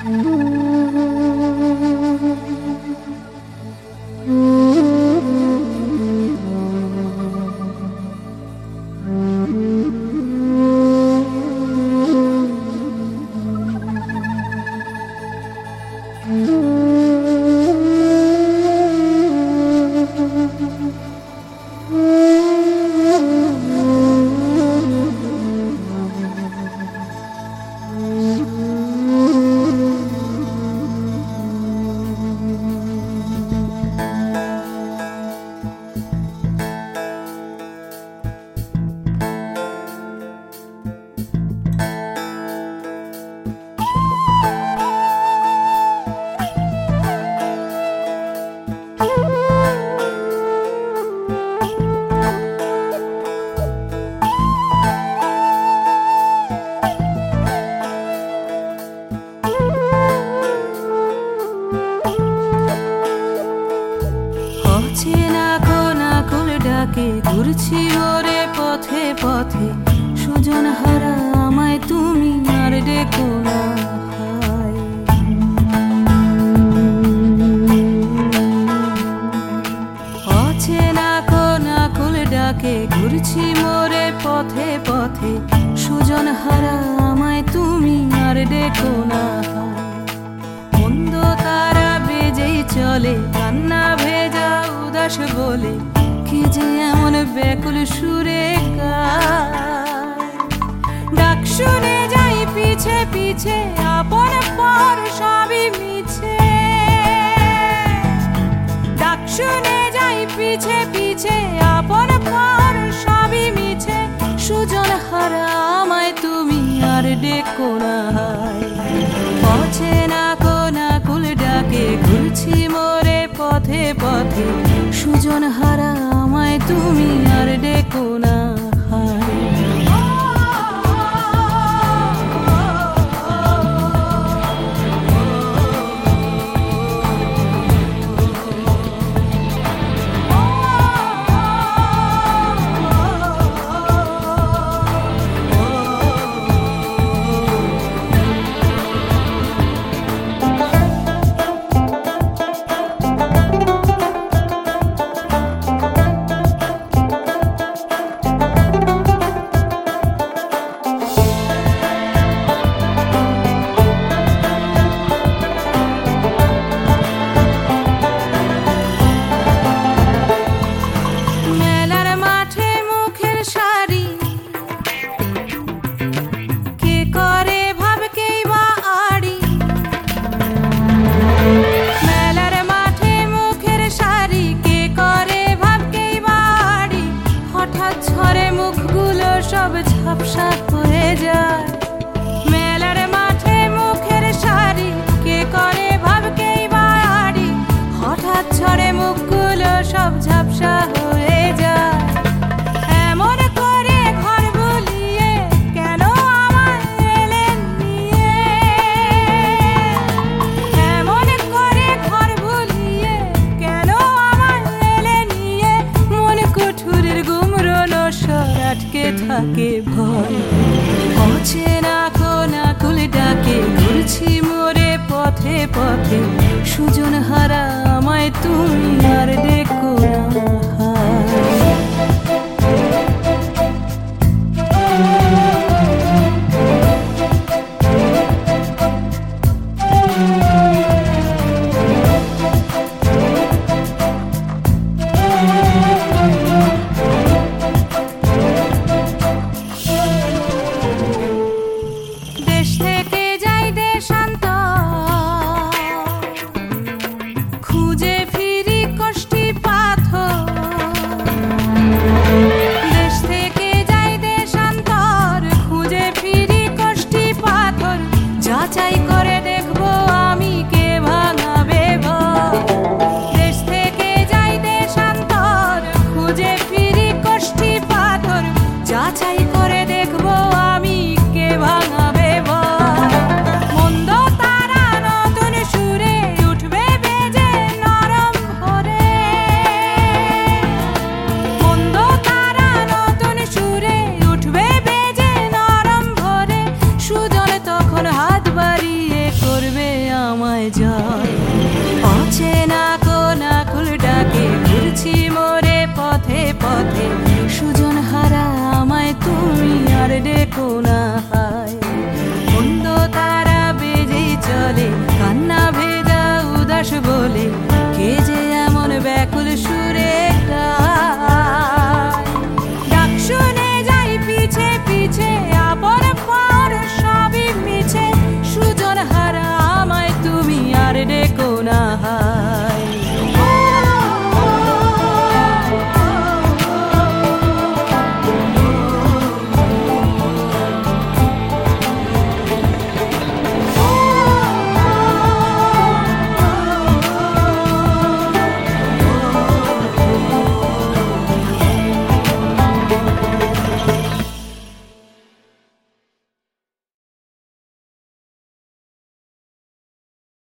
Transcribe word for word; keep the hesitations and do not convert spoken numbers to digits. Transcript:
ঘুরছি ওরে পথে পথে, সুজন হারা আমায় তুমি আর ডেকো না। অচেনা কোন আকুল ডাকে ঘুরছি মোরে পথে পথে, সুজন হারা আমায় তুমি আর ডেকো না। মন্দ তারা বেজেই চলে, কান্না ভেজা উদাস বলে, কি যে এমন ব্যাকুল সুরে গায়। ডাক শুনে যাই পিছে পিছে, আপন পর সবই মিছে। ডাক শুনে যাই পিছে পিছে, আপন পর সবই মিছে। সুজন হারা আমায় তুমি আর ডেকো না। অচেনা কোন আকুল ডাকে ঘুরছি মোরে পথে পথে, সুজন হারা আমায় তুমি আর ডেকো না। সব ঝাপসা হয়ে যায় মেলার মাঠে, মুখের শাড়ি কে করে ভাবকেই বাড়ি। হঠাৎ ঝরে মুখগুলো সব ঝাপসা হয়ে যায়। এমন করে ঘর বুলিয়ে কেন আমায় এলেন নিয়ে? এমন করে ঘর বুলিয়ে কেন আমায় এলেন নিয়ে? মন কুঠুরির গুমরো নশর আটকে থাকে ভয়। অচেনা কোন আকুল ডাকে ঘুরছি মোরে পথে পথে, সুজন হারা আমায় তুমি আর ডেকো না। যাচাই করে দেখবো আমি কে ভাঙাবে ভয়। দেশ থেকে যাই দেশান্তর, খুঁজে ফিরি কষ্টি পাথর। যাচাই